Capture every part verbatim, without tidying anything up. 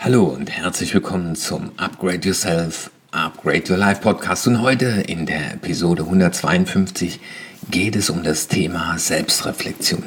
Hallo und herzlich willkommen zum Upgrade Yourself, Upgrade Your Life Podcast. Und heute in der Episode hundertzweiundfünfzig geht es um das Thema Selbstreflexion.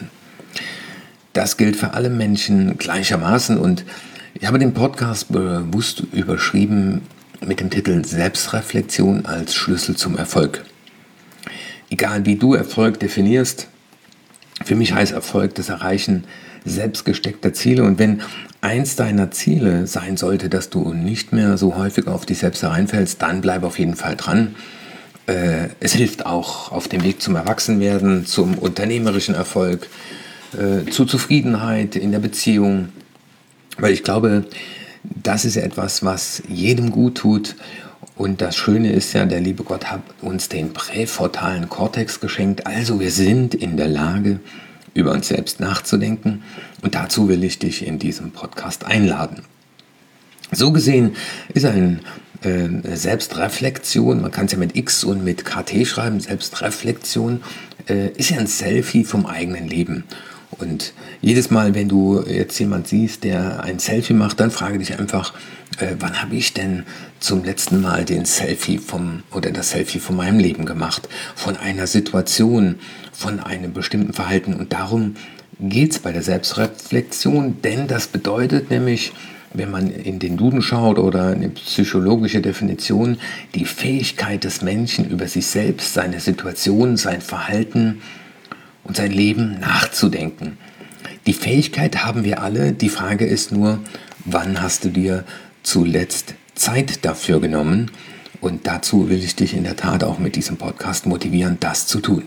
Das gilt für alle Menschen gleichermaßen und ich habe den Podcast bewusst überschrieben mit dem Titel Selbstreflexion als Schlüssel zum Erfolg. Egal wie du Erfolg definierst, für mich heißt Erfolg das Erreichen selbstgesteckter Ziele. Und wenn eins deiner Ziele sein sollte, dass du nicht mehr so häufig auf dich selbst hereinfällst, dann bleib auf jeden Fall dran. Äh, es hilft auch auf dem Weg zum Erwachsenwerden, zum unternehmerischen Erfolg, äh, zur Zufriedenheit in der Beziehung. Weil ich glaube, das ist etwas, was jedem gut tut. Und das Schöne ist ja, der liebe Gott hat uns den präfrontalen Kortex geschenkt. Also wir sind in der Lage, über uns selbst nachzudenken. Und dazu will ich dich in diesem Podcast einladen. So gesehen ist eine äh, Selbstreflexion, man kann es ja mit X und mit K T schreiben, Selbstreflexion, äh, ist ja ein Selfie vom eigenen Leben. Und jedes Mal, wenn du jetzt jemand siehst, der ein Selfie macht, dann frage dich einfach, äh, wann habe ich denn zum letzten Mal den Selfie vom oder das Selfie von meinem Leben gemacht, von einer Situation, von einem bestimmten Verhalten. Und darum geht es bei der Selbstreflexion, denn das bedeutet nämlich, wenn man in den Duden schaut oder eine psychologische Definition, die Fähigkeit des Menschen über sich selbst, seine Situation, sein Verhalten und sein Leben nachzudenken. Die Fähigkeit haben wir alle, die Frage ist nur, wann hast du dir zuletzt Zeit dafür genommen? Und dazu will ich dich in der Tat auch mit diesem Podcast motivieren, das zu tun.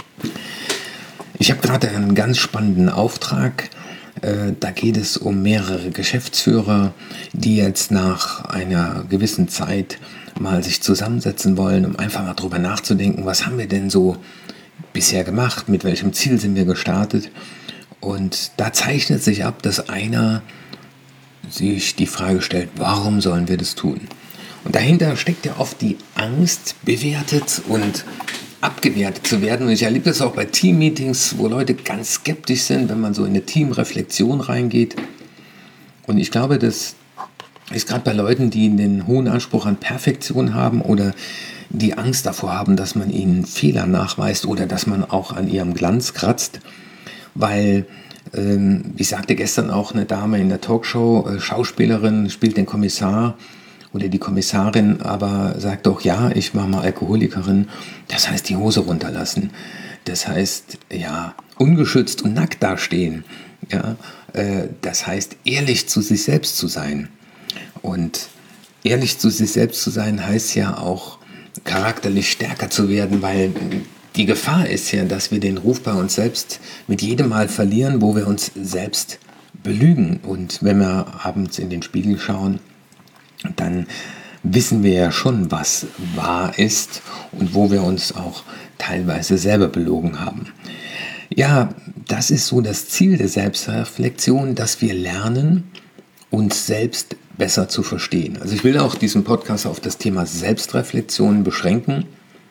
Ich habe gerade einen ganz spannenden Auftrag. Äh, da geht es um mehrere Geschäftsführer, die jetzt nach einer gewissen Zeit mal sich zusammensetzen wollen, um einfach mal drüber nachzudenken, was haben wir denn so bisher gemacht, mit welchem Ziel sind wir gestartet. Und da zeichnet sich ab, dass einer sich die Frage stellt, warum sollen wir das tun? Und dahinter steckt ja oft die Angst, bewertet und abgewertet zu werden. Und ich erlebe das auch bei Teammeetings, wo Leute ganz skeptisch sind, wenn man so in eine Teamreflexion reingeht. Und ich glaube, das ist gerade bei Leuten, die den hohen Anspruch an Perfektion haben oder die Angst davor haben, dass man ihnen Fehler nachweist oder dass man auch an ihrem Glanz kratzt. Weil, ähm, wie sagte gestern auch eine Dame in der Talkshow, äh, Schauspielerin spielt den Kommissar oder die Kommissarin, aber sagt doch, ja, ich war mal Alkoholikerin. Das heißt, die Hose runterlassen. Das heißt, ja, ungeschützt und nackt dastehen. Ja, äh, das heißt, ehrlich zu sich selbst zu sein. Und ehrlich zu sich selbst zu sein, heißt ja auch, charakterlich stärker zu werden, weil die Gefahr ist ja, dass wir den Ruf bei uns selbst mit jedem Mal verlieren, wo wir uns selbst belügen. Und wenn wir abends in den Spiegel schauen, dann wissen wir ja schon, was wahr ist und wo wir uns auch teilweise selber belogen haben. Ja, das ist so das Ziel der Selbstreflexion, dass wir lernen, uns selbst besser zu verstehen. Also ich will auch diesen Podcast auf das Thema Selbstreflexion beschränken,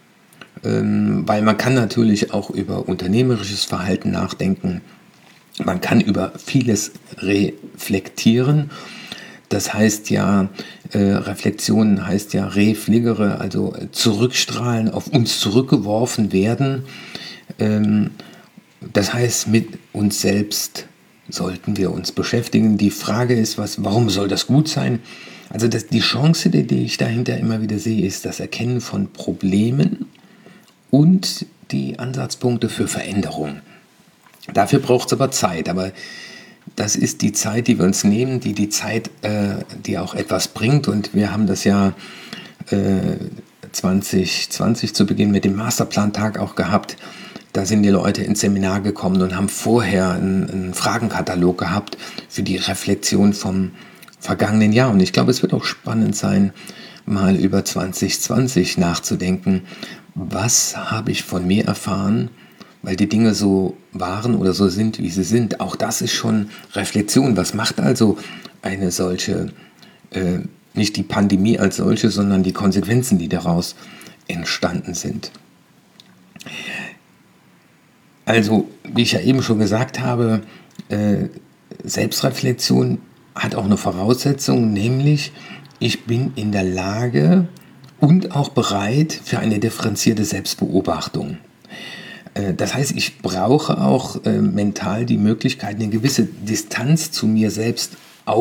ähm, weil man kann natürlich auch über unternehmerisches Verhalten nachdenken. Man kann über vieles reflektieren. Das heißt ja, äh, Reflexion heißt ja refligere, also zurückstrahlen, auf uns zurückgeworfen werden. Ähm, das heißt, mit uns selbst sollten wir uns beschäftigen. Die Frage ist, was, warum soll das gut sein? Also das, die Chance, die, die ich dahinter immer wieder sehe, ist das Erkennen von Problemen und die Ansatzpunkte für Veränderung. Dafür braucht es aber Zeit, aber das ist die Zeit, die wir uns nehmen, die die Zeit, äh, die auch etwas bringt. Und wir haben das ja äh, zwanzig zwanzig zu Beginn mit dem Masterplan-Tag auch gehabt. Da sind die Leute ins Seminar gekommen und haben vorher einen, einen Fragenkatalog gehabt für die Reflexion vom vergangenen Jahr. Und ich glaube, es wird auch spannend sein, mal über zwanzig zwanzig nachzudenken. Was habe ich von mir erfahren, weil die Dinge so waren oder so sind, wie sie sind? Auch das ist schon Reflexion. Was macht also eine solche, äh, nicht die Pandemie als solche, sondern die Konsequenzen, die daraus entstanden sind? Also, wie ich ja eben schon gesagt habe, äh, Selbstreflexion hat auch eine Voraussetzung, nämlich ich bin in der Lage und auch bereit für eine differenzierte Selbstbeobachtung. Äh, Das heißt, ich brauche auch äh, mental die Möglichkeit, eine gewisse Distanz zu mir selbst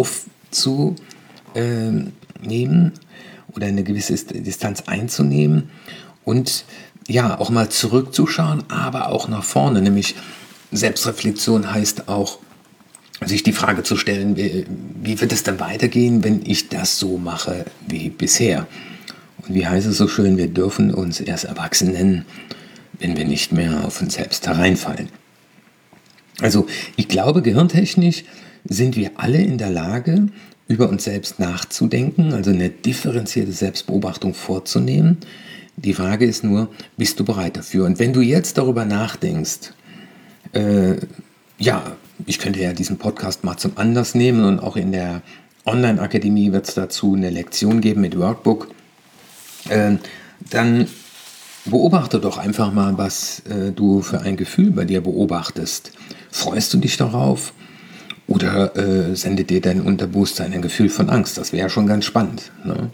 aufzunehmen oder eine gewisse Distanz einzunehmen und ja, auch mal zurückzuschauen, aber auch nach vorne. Nämlich Selbstreflexion heißt auch, sich die Frage zu stellen, wie, wie wird es denn weitergehen, wenn ich das so mache wie bisher? Und wie heißt es so schön, wir dürfen uns erst erwachsen nennen, wenn wir nicht mehr auf uns selbst hereinfallen. Also ich glaube, gehirntechnisch sind wir alle in der Lage, über uns selbst nachzudenken, also eine differenzierte Selbstbeobachtung vorzunehmen. Die Frage ist nur, bist du bereit dafür? Und wenn du jetzt darüber nachdenkst, äh, ja, ich könnte ja diesen Podcast mal zum Anlass nehmen und auch in der Online-Akademie wird es dazu eine Lektion geben mit Workbook, äh, dann beobachte doch einfach mal, was äh, du für ein Gefühl bei dir beobachtest. Freust du dich darauf? Oder äh, sendet dir dein Unterbewusstsein ein Gefühl von Angst? Das wäre ja schon ganz spannend. Ne?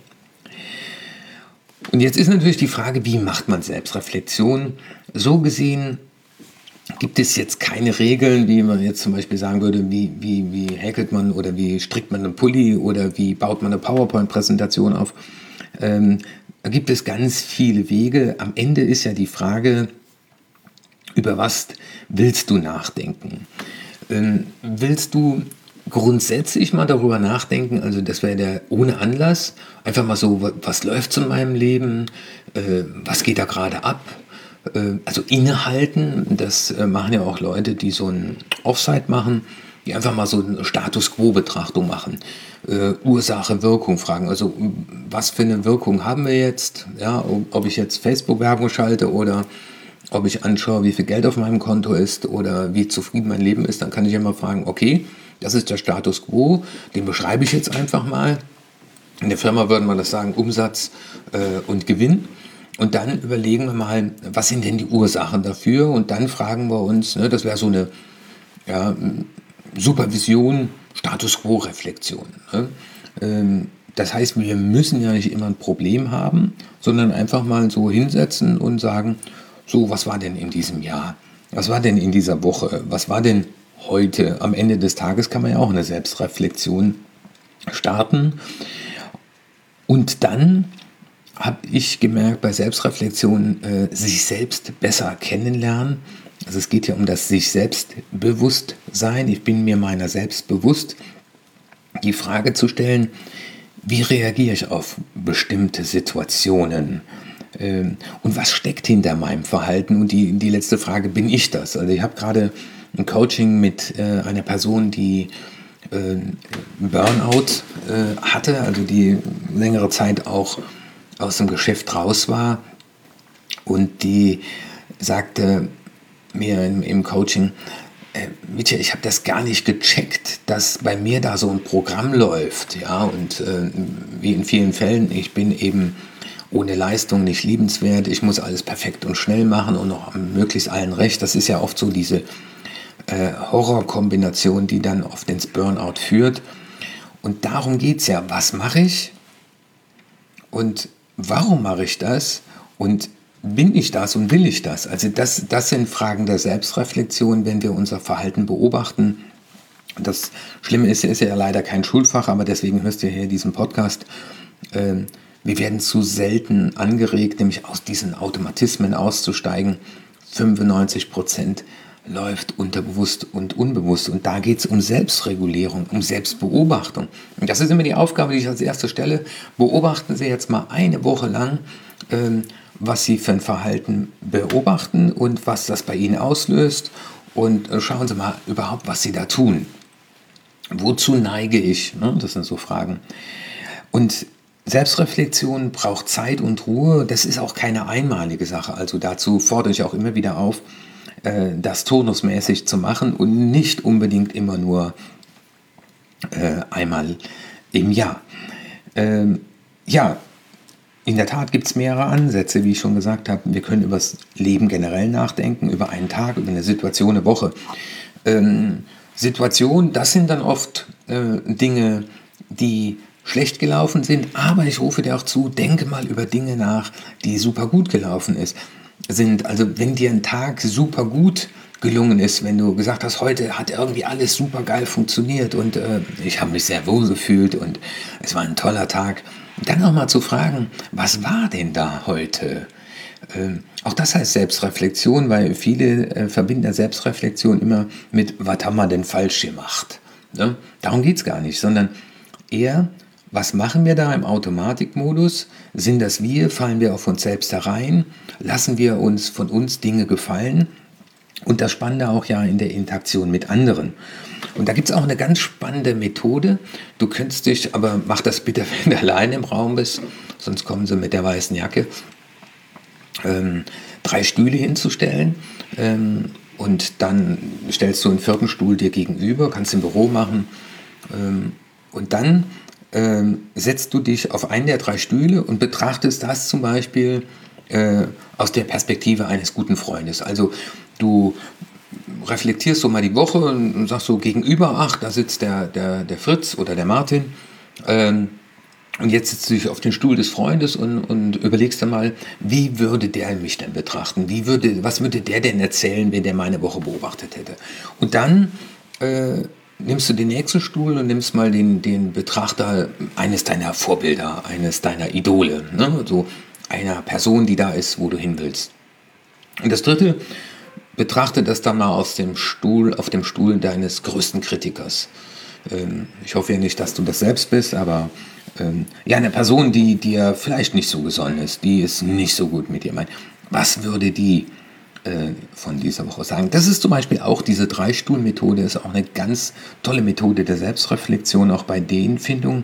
Und jetzt ist natürlich die Frage, wie macht man Selbstreflexion? So gesehen gibt es jetzt keine Regeln, wie man jetzt zum Beispiel sagen würde, wie, wie, wie häkelt man oder wie strickt man einen Pulli oder wie baut man eine PowerPoint-Präsentation auf. Ähm, da gibt es ganz viele Wege. Am Ende ist ja die Frage, über was willst du nachdenken? Ähm, willst du grundsätzlich mal darüber nachdenken, also das wäre der ohne Anlass, einfach mal so, was läuft so in meinem Leben, äh, was geht da gerade ab? Äh, also innehalten, das äh, machen ja auch Leute, die so ein Offsite machen, die einfach mal so eine Status-Quo-Betrachtung machen, äh, Ursache, Wirkung fragen, also was für eine Wirkung haben wir jetzt, ja, ob ich jetzt Facebook-Werbung schalte oder ob ich anschaue, wie viel Geld auf meinem Konto ist oder wie zufrieden mein Leben ist, dann kann ich immer fragen, okay, das ist der Status Quo, den beschreibe ich jetzt einfach mal. In der Firma würde man das sagen, Umsatz äh, und Gewinn. Und dann überlegen wir mal, was sind denn die Ursachen dafür? Und dann fragen wir uns, ne, das wäre so eine ja, Supervision, Status Quo-Reflexion. Ne? Ähm, das heißt, wir müssen ja nicht immer ein Problem haben, sondern einfach mal so hinsetzen und sagen, so, was war denn in diesem Jahr? Was war denn in dieser Woche? Was war denn heute? Am Ende des Tages kann man ja auch eine Selbstreflexion starten. Und dann habe ich gemerkt, bei Selbstreflexion äh, sich selbst besser kennenlernen. Also es geht ja um das sich selbst bewusst sein. Ich bin mir meiner selbst bewusst. Die Frage zu stellen, wie reagiere ich auf bestimmte Situationen? Und was steckt hinter meinem Verhalten? Und die, die letzte Frage, bin ich das? Also ich habe gerade ein Coaching mit äh, einer Person, die äh, Burnout äh, hatte, also die längere Zeit auch aus dem Geschäft raus war. Und die sagte mir im, im Coaching, äh, Mietje, ich habe das gar nicht gecheckt, dass bei mir da so ein Programm läuft. Ja? Und äh, wie in vielen Fällen, ich bin eben ohne Leistung nicht liebenswert, ich muss alles perfekt und schnell machen und noch möglichst allen recht. Das ist ja oft so diese äh, Horrorkombination, die dann oft ins Burnout führt. Und darum geht es ja, was mache ich und warum mache ich das und bin ich das und will ich das? Also das, das sind Fragen der Selbstreflexion, wenn wir unser Verhalten beobachten. Das Schlimme ist, ist ja leider kein Schulfach, aber deswegen hörst du hier diesen Podcast. Ähm, Wir werden zu selten angeregt, nämlich aus diesen Automatismen auszusteigen. fünfundneunzig Prozent läuft unterbewusst und unbewusst. Und da geht es um Selbstregulierung, um Selbstbeobachtung. Und das ist immer die Aufgabe, die ich als erste stelle. Beobachten Sie jetzt mal eine Woche lang, ähm, was Sie für ein Verhalten beobachten und was das bei Ihnen auslöst. Und äh, schauen Sie mal überhaupt, was Sie da tun. Wozu neige ich? Ne? Das sind so Fragen. Und Selbstreflexion braucht Zeit und Ruhe, das ist auch keine einmalige Sache. Also dazu fordere ich auch immer wieder auf, das turnusmäßig zu machen und nicht unbedingt immer nur einmal im Jahr. Ja, in der Tat gibt es mehrere Ansätze, wie ich schon gesagt habe. Wir können über das Leben generell nachdenken, über einen Tag, über eine Situation, eine Woche. Situation, das sind dann oft äh, Dinge, die schlecht gelaufen sind, aber ich rufe dir auch zu, denke mal über Dinge nach, die super gut gelaufen ist, sind. Also wenn dir ein Tag super gut gelungen ist, wenn du gesagt hast, heute hat irgendwie alles super geil funktioniert und äh, ich habe mich sehr wohl gefühlt und es war ein toller Tag, dann auch mal zu fragen, was war denn da heute? Ähm, auch das heißt Selbstreflexion, weil viele äh, verbinden ja Selbstreflexion immer mit, was haben wir denn falsch gemacht? Ne? Darum geht es gar nicht, sondern eher, was machen wir da im Automatikmodus? Sind das wir? Fallen wir auf uns selbst herein? Lassen wir uns von uns Dinge gefallen? Und das Spannende auch ja in der Interaktion mit anderen. Und da gibt es auch eine ganz spannende Methode. Du könntest dich, aber mach das bitte, wenn du alleine im Raum bist, sonst kommen sie mit der weißen Jacke, ähm, drei Stühle hinzustellen. Ähm, und dann stellst du einen vierten Stuhl dir gegenüber, kannst im Büro machen. Ähm, und dann ähm, setzt du dich auf einen der drei Stühle und betrachtest das zum Beispiel äh, aus der Perspektive eines guten Freundes. Also du reflektierst so mal die Woche und sagst so gegenüber, ach, da sitzt der, der, der Fritz oder der Martin ähm, und jetzt sitzt du dich auf den Stuhl des Freundes und, und überlegst dann mal, wie würde der mich denn betrachten? Wie würde, was würde der denn erzählen, wenn der meine Woche beobachtet hätte? Und dann äh, nimmst du den nächsten Stuhl und nimmst mal den, den Betrachter eines deiner Vorbilder, eines deiner Idole, ne? So einer Person, die da ist, wo du hin willst. Und das dritte, betrachte das dann mal aus dem Stuhl, auf dem Stuhl deines größten Kritikers. Ähm, ich hoffe ja nicht, dass du das selbst bist, aber ähm, ja, eine Person, die dir vielleicht nicht so gesonnen ist, die es nicht so gut mit dir meint. Was würde die äh, von dieser Woche sagen? Das ist zum Beispiel auch diese Drei-Stuhl-Methode, ist auch eine ganz tolle Methode der Selbstreflexion, auch bei Ideenfindung.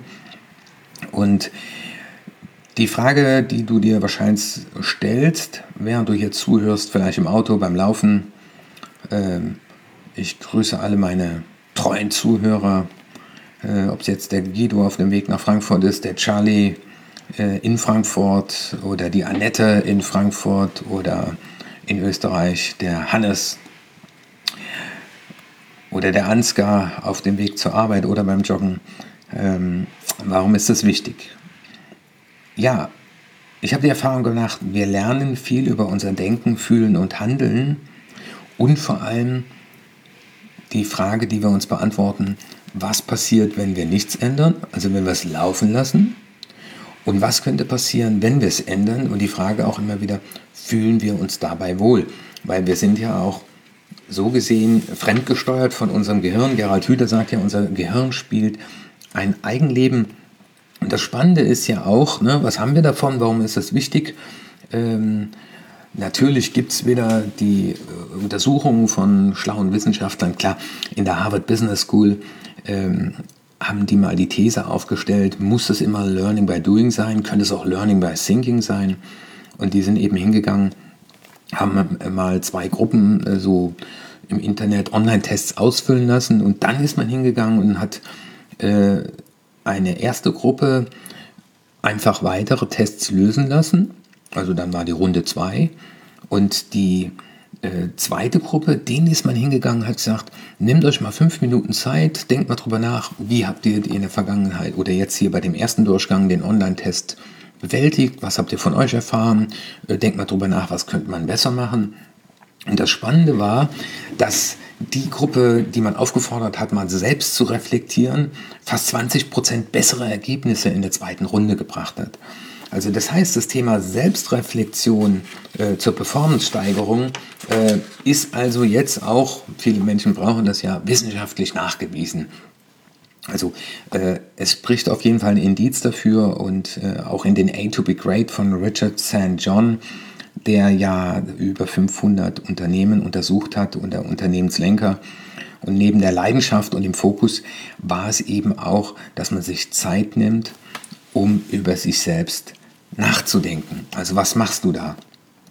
Und die Frage, die du dir wahrscheinlich stellst, während du hier zuhörst, vielleicht im Auto, beim Laufen, ähm, ich grüße alle meine treuen Zuhörer, äh, ob es jetzt der Guido auf dem Weg nach Frankfurt ist, der Charlie äh, in Frankfurt oder die Annette in Frankfurt oder in Österreich der Hannes oder der Ansgar auf dem Weg zur Arbeit oder beim Joggen. Ähm, warum ist das wichtig? Ja, ich habe die Erfahrung gemacht, wir lernen viel über unser Denken, Fühlen und Handeln und vor allem die Frage, die wir uns beantworten, was passiert, wenn wir nichts ändern, also wenn wir es laufen lassen und was könnte passieren, wenn wir es ändern und die Frage auch immer wieder, fühlen wir uns dabei wohl, weil wir sind ja auch so gesehen fremdgesteuert von unserem Gehirn. Gerald Hüther sagt ja, unser Gehirn spielt ein Eigenleben. Und das Spannende ist ja auch, ne, was haben wir davon, warum ist das wichtig? Ähm, natürlich gibt es wieder die äh, Untersuchungen von schlauen Wissenschaftlern. Klar, in der Harvard Business School ähm, haben die mal die These aufgestellt, muss es immer Learning by Doing sein, könnte es auch Learning by Thinking sein? Und die sind eben hingegangen, haben mal zwei Gruppen äh, so im Internet Online-Tests ausfüllen lassen und dann ist man hingegangen und hat äh, eine erste Gruppe einfach weitere Tests lösen lassen. Also dann war die Runde zwei. Und die äh, zweite Gruppe, denen ist man hingegangen und hat gesagt, nehmt euch mal fünf Minuten Zeit, denkt mal drüber nach, wie habt ihr in der Vergangenheit oder jetzt hier bei dem ersten Durchgang den Online-Test bewältigt, was habt ihr von euch erfahren, äh, denkt mal drüber nach, was könnte man besser machen. Und das Spannende war, dass die Gruppe, die man aufgefordert hat, mal selbst zu reflektieren, fast zwanzig Prozent bessere Ergebnisse in der zweiten Runde gebracht hat. Also das heißt, das Thema Selbstreflexion äh, zur Performance-Steigerung äh, ist also jetzt auch, viele Menschen brauchen das ja, wissenschaftlich nachgewiesen. Also äh, es spricht auf jeden Fall ein Indiz dafür und äh, auch in den A to Be Great von Richard Sankt John, der ja über fünfhundert Unternehmen untersucht hat und der Unternehmenslenker. Und neben der Leidenschaft und dem Fokus war es eben auch, dass man sich Zeit nimmt, um über sich selbst nachzudenken. Also was machst du da?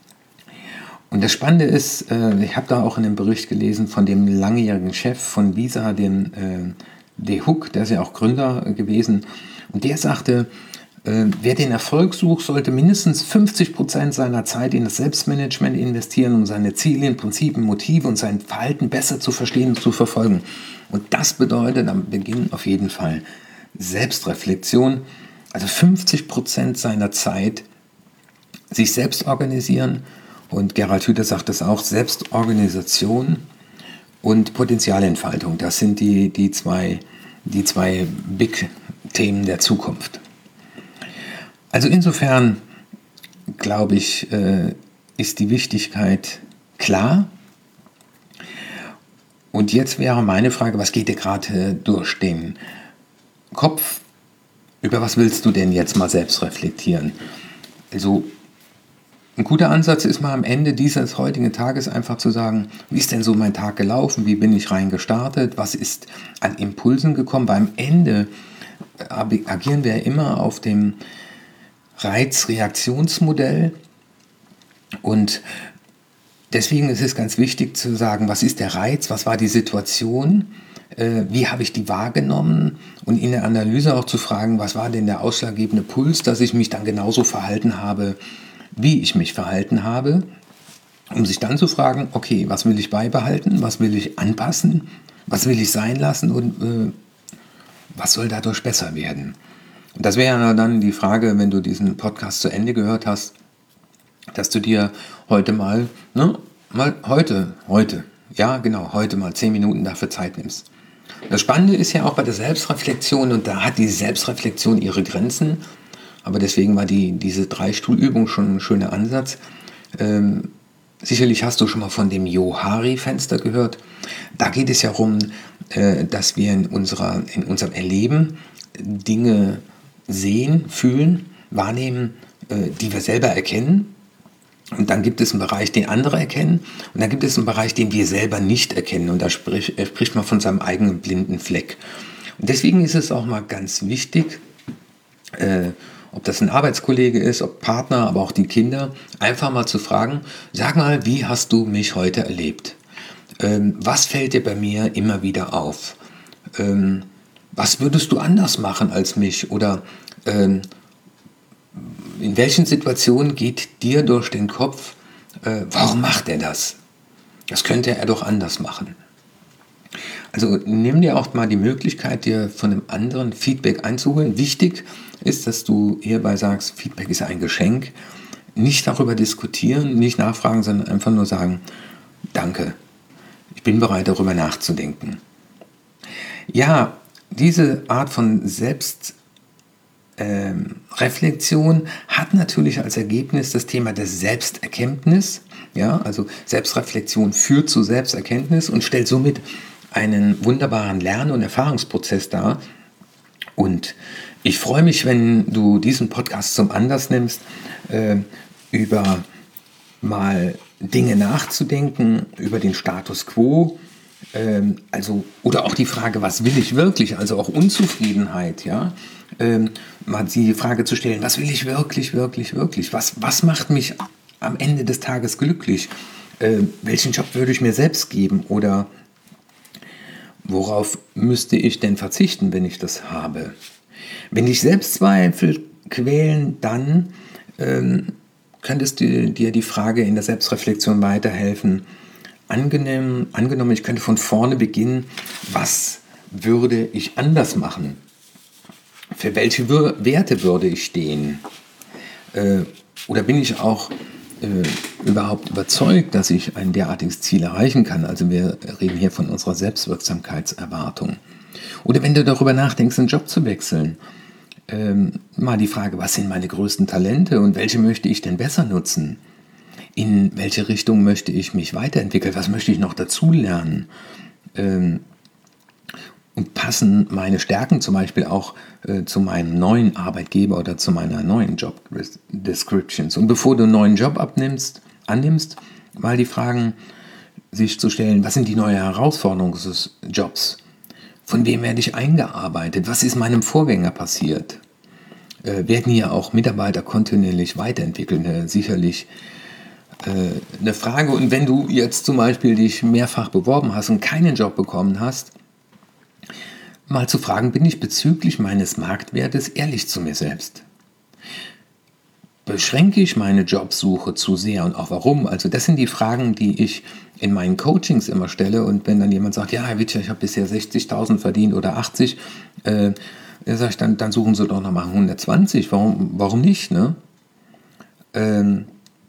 Und das Spannende ist, äh, ich habe da auch in einem Bericht gelesen von dem langjährigen Chef von Visa, dem äh, De Hoek, der ist ja auch Gründer gewesen. Und der sagte, Äh, wer den Erfolg sucht, sollte mindestens fünfzig Prozent seiner Zeit in das Selbstmanagement investieren, um seine Ziele, Prinzipien, Motive und sein Verhalten besser zu verstehen und zu verfolgen. Und das bedeutet am Beginn auf jeden Fall Selbstreflexion, also fünfzig Prozent seiner Zeit sich selbst organisieren. Und Gerald Hüther sagt das auch, Selbstorganisation und Potenzialentfaltung. Das sind die, die, zwei, die zwei Big-Themen der Zukunft. Also insofern, glaube ich, äh, ist die Wichtigkeit klar. Und jetzt wäre meine Frage, was geht dir gerade durch den Kopf? Über was willst du denn jetzt mal selbst reflektieren? Also ein guter Ansatz ist mal am Ende dieses heutigen Tages einfach zu sagen, wie ist denn so mein Tag gelaufen, wie bin ich reingestartet, was ist an Impulsen gekommen, weil am Ende agieren wir ja immer auf dem Reiz-Reaktionsmodell und deswegen ist es ganz wichtig zu sagen, was ist der Reiz, was war die Situation, äh, wie habe ich die wahrgenommen und in der Analyse auch zu fragen, was war denn der ausschlaggebende Puls, dass ich mich dann genauso verhalten habe, wie ich mich verhalten habe, um sich dann zu fragen, okay, was will ich beibehalten, was will ich anpassen, was will ich sein lassen und äh, was soll dadurch besser werden. Und das wäre dann die Frage, wenn du diesen Podcast zu Ende gehört hast, dass du dir heute mal, ne, mal heute, heute, ja genau, heute mal zehn Minuten dafür Zeit nimmst. Das Spannende ist ja auch bei der Selbstreflexion, und da hat die Selbstreflexion ihre Grenzen, aber deswegen war die, diese Drei-Stuhl-Übung schon ein schöner Ansatz. Ähm, sicherlich hast du schon mal von dem Johari-Fenster gehört. Da geht es ja darum, äh, dass wir in, unserer, in unserem Erleben Dinge sehen, fühlen, wahrnehmen, äh, die wir selber erkennen. Und dann gibt es einen Bereich, den andere erkennen. Und dann gibt es einen Bereich, den wir selber nicht erkennen. Und da sprich, äh, spricht man von seinem eigenen blinden Fleck. Und deswegen ist es auch mal ganz wichtig, äh, ob das ein Arbeitskollege ist, ob Partner, aber auch die Kinder, einfach mal zu fragen, sag mal, wie hast du mich heute erlebt? Ähm, was fällt dir bei mir immer wieder auf? Ähm, was würdest du anders machen als mich? Oder ähm, in welchen Situationen geht dir durch den Kopf, äh, warum macht er das? Das könnte er doch anders machen. Also nimm dir auch mal die Möglichkeit, dir von einem anderen Feedback einzuholen. Wichtig ist, dass du hierbei sagst, Feedback ist ein Geschenk. Nicht darüber diskutieren, nicht nachfragen, sondern einfach nur sagen, danke, ich bin bereit, darüber nachzudenken. Ja, diese Art von Selbstreflexion ähm, hat natürlich als Ergebnis das Thema der Selbsterkenntnis. Ja, also Selbstreflexion führt zu Selbsterkenntnis und stellt somit einen wunderbaren Lern- und Erfahrungsprozess dar. Und ich freue mich, wenn du diesen Podcast zum Anlass nimmst, äh, über mal Dinge nachzudenken, über den Status quo, ähm, also, oder auch die Frage, was will ich wirklich, also auch Unzufriedenheit, ja, ähm, mal die Frage zu stellen, was will ich wirklich, wirklich, wirklich, was, was macht mich am Ende des Tages glücklich, äh, welchen Job würde ich mir selbst geben oder worauf müsste ich denn verzichten, wenn ich das habe? Wenn dich Selbstzweifel quälen, dann ähm, könntest du dir die Frage in der Selbstreflexion weiterhelfen. Angenehm, angenommen, ich könnte von vorne beginnen, was würde ich anders machen? Für welche Werte würde ich stehen? Äh, oder bin ich auch äh, überhaupt überzeugt, dass ich ein derartiges Ziel erreichen kann? Also wir reden hier von unserer Selbstwirksamkeitserwartung. Oder wenn du darüber nachdenkst, einen Job zu wechseln, ähm, mal die Frage, was sind meine größten Talente und welche möchte ich denn besser nutzen? In welche Richtung möchte ich mich weiterentwickeln? Was möchte ich noch dazulernen? Ähm, und passen meine Stärken zum Beispiel auch äh, zu meinem neuen Arbeitgeber oder zu meiner neuen Job Descriptions? Und bevor du einen neuen Job abnimmst, annimmst, mal die Fragen sich zu stellen, was sind die neuen Herausforderungen des Jobs? Von wem werde ich eingearbeitet? Was ist meinem Vorgänger passiert? Äh, werden hier auch Mitarbeiter kontinuierlich weiterentwickelt? Äh, sicherlich äh, eine Frage. Und wenn du jetzt zum Beispiel dich mehrfach beworben hast und keinen Job bekommen hast, mal zu fragen, bin ich bezüglich meines Marktwertes ehrlich zu mir selbst? Beschränke ich meine Jobsuche zu sehr und auch warum? Also das sind die Fragen, die ich in meinen Coachings immer stelle. Und wenn dann jemand sagt, ja, Herr Witscher, ich habe bisher sechzigtausend verdient oder achtzig, äh, sage ich, dann, dann suchen Sie doch nochmal hundertzwanzig. Warum, warum nicht? Ne? Ähm,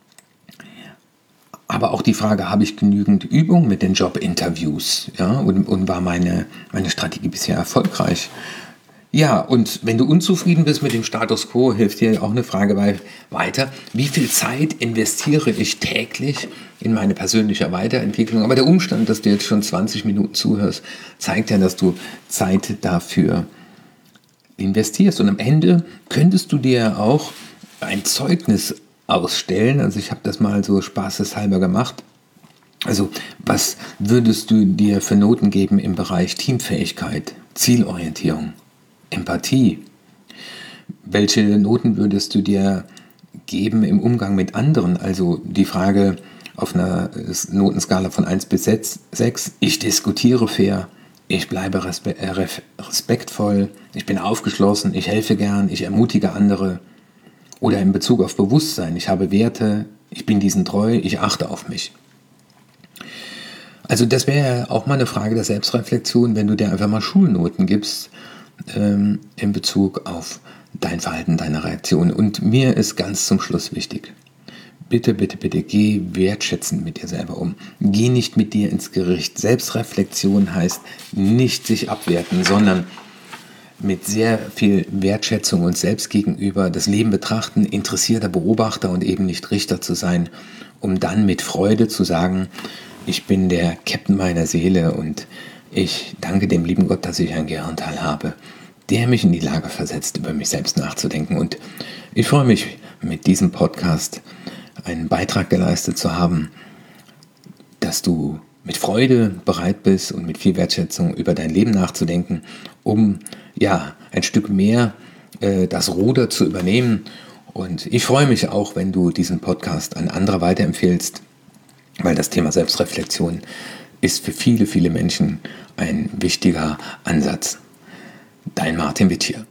aber auch die Frage, habe ich genügend Übung mit den Jobinterviews? Ja? Und, und war meine, meine Strategie bisher erfolgreich? Ja, und wenn du unzufrieden bist mit dem Status quo, hilft dir auch eine Frage weiter. Wie viel Zeit investiere ich täglich in meine persönliche Weiterentwicklung? Aber der Umstand, dass du jetzt schon zwanzig Minuten zuhörst, zeigt ja, dass du Zeit dafür investierst. Und am Ende könntest du dir auch ein Zeugnis ausstellen. Also ich habe das mal so spaßeshalber gemacht. Also was würdest du dir für Noten geben im Bereich Teamfähigkeit, Zielorientierung, Empathie? Welche Noten würdest du dir geben im Umgang mit anderen? Also die Frage auf einer Notenskala von eins bis sechs, ich diskutiere fair, ich bleibe respe- äh, respektvoll, ich bin aufgeschlossen, ich helfe gern, ich ermutige andere. Oder in Bezug auf Bewusstsein, ich habe Werte, ich bin diesen treu, ich achte auf mich. Also das wäre auch mal eine Frage der Selbstreflexion, wenn du dir einfach mal Schulnoten gibst ähm, in Bezug auf dein Verhalten, deine Reaktion. Und mir ist ganz zum Schluss wichtig, bitte, bitte, bitte, geh wertschätzend mit dir selber um. Geh nicht mit dir ins Gericht. Selbstreflexion heißt nicht sich abwerten, sondern mit sehr viel Wertschätzung uns selbst gegenüber das Leben betrachten, interessierter Beobachter und eben nicht Richter zu sein, um dann mit Freude zu sagen, ich bin der Captain meiner Seele und ich danke dem lieben Gott, dass ich ein Gehirnteil habe, der mich in die Lage versetzt, über mich selbst nachzudenken. Und ich freue mich, mit diesem Podcast einen Beitrag geleistet zu haben, dass du mit Freude bereit bist und mit viel Wertschätzung über dein Leben nachzudenken, um ja ein Stück mehr äh, das Ruder zu übernehmen. Und ich freue mich auch, wenn du diesen Podcast an andere weiterempfehlst, weil das Thema Selbstreflexion ist für viele, viele Menschen ein wichtiger Ansatz. Dein Martin Wittier.